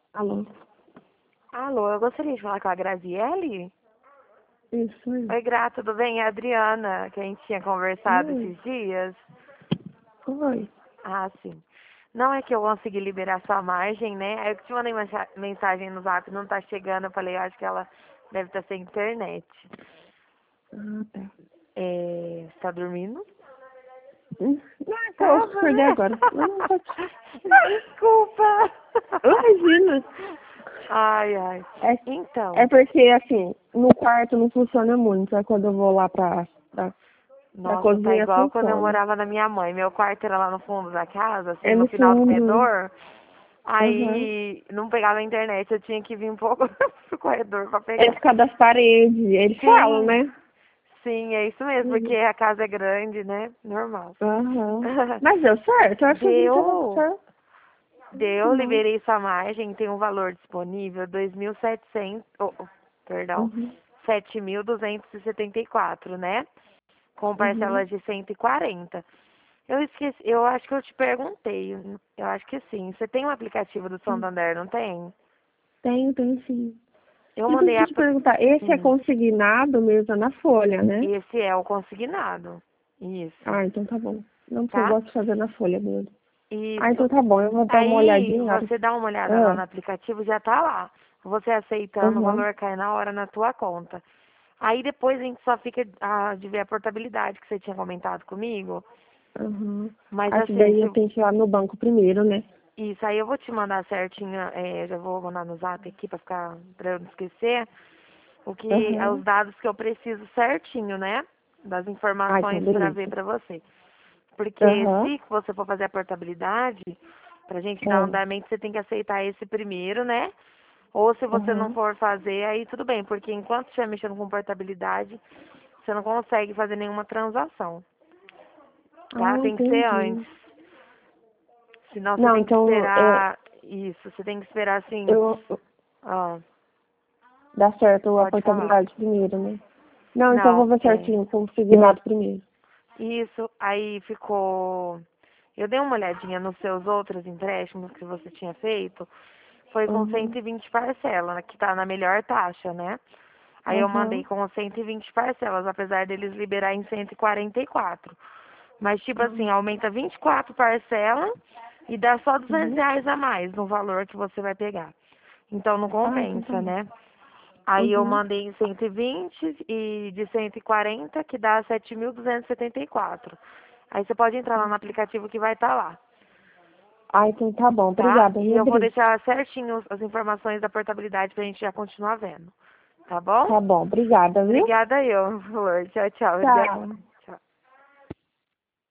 Alô? Alô, eu gostaria de falar com a Graziele. Isso aí. Oi, Gra, tudo bem? É a Adriana, que a gente tinha conversado Oi. esses dias. Oi. Ah, sim. Não é que eu consegui liberar sua margem, né? Aí eu te mandei uma mensagem no Zap, não tá chegando. Eu falei, eu acho que ela deve estar sem internet. Ah, tá. Você tá dormindo? Não, Tava, posso perder né? agora. Mas não pode. Desculpa. Imagina. Ai, ai. É, Então, é porque, assim, no quarto não funciona muito. É quando eu vou lá pra nossa, tá cozinha, igual quando eu funciona. morava na minha mãe. Meu quarto era lá no fundo da casa, assim, É no no final do fundo. corredor. Uhum. Aí não pegava a internet, eu tinha que vir um pouco pro corredor pra É pegar. por causa das paredes. Eles falam, Sim, né? sim, é isso mesmo, porque Uhum. a casa é grande, né? Normal. Aham. Mas deu certo? Eu achei que tava Deu, certo. deu, Não. liberei sua margem, tem um valor disponível, 2.700, perdão, Uhum. 7.274, né? Com Uhum. parcelas de 140. Eu esqueci, eu acho que eu te perguntei, eu acho que sim. Você tem um aplicativo do Sim. Santander, não tem? Tenho sim. Eu E mandei deixa eu a... te perguntar, esse é consignado mesmo na folha, né? Esse é o consignado. Isso, Ah, então tá bom. Não, porque eu tá? gosto de fazer na folha mesmo. Ah, Isso. então tá bom, eu vou dar uma Aí, olhadinha na hora. você dá uma olhada lá Ah, no aplicativo, já tá lá. Você aceitando, o aham, valor cai na hora na tua conta. Aí depois a gente só fica de ver a portabilidade que você tinha comentado comigo. aham. Mas Acho que assim, daí eu tenho que ir lá no banco primeiro, né? isso aí eu vou te mandar certinho, eu já vou mandar no zap aqui pra eu não esquecer, os Aham. dados que eu preciso certinho, né? Das Ah, então informações pra ver beleza. pra você. Porque Aham. se você for fazer a portabilidade, pra gente dar Ah, andamento, você tem que aceitar esse primeiro, né? Ou se você não aham. for fazer, aí tudo bem, porque enquanto estiver mexendo com portabilidade, você não consegue fazer nenhuma transação, Ah, tá? Tem que ser entendi. antes. Senão você Não, tem que então esperar isso, você tem que esperar assim, eu ó, dá certo a pode falar. portabilidade primeiro, né? Não, então eu vou Não, ver certinho com o consignado primeiro. isso aí ficou. Eu dei uma olhadinha nos seus outros empréstimos que você tinha feito. Foi com Aham. 120 parcelas, né, que tá na melhor taxa, né? Aí eu mandei Aham. com 120 parcelas, apesar deles liberar em 144. Mas, tipo assim, Ah, aumenta 24 parcelas e dá só 200 uhum. reais a mais no valor que você vai pegar. Então não Ah, então tá compensa, bom. né? Aí eu Uhum. mandei em 120 e de 140, que dá 7.274. Aí você pode entrar lá no aplicativo que vai estar lá, Ah, então tá bom. tá? Obrigada, E viu, eu vou Dri? deixar certinho as informações da portabilidade pra gente já continuar vendo. Tá bom? Tá bom, obrigada, viu? Obrigada eu, Flor. Tchau, tchau. Tchau.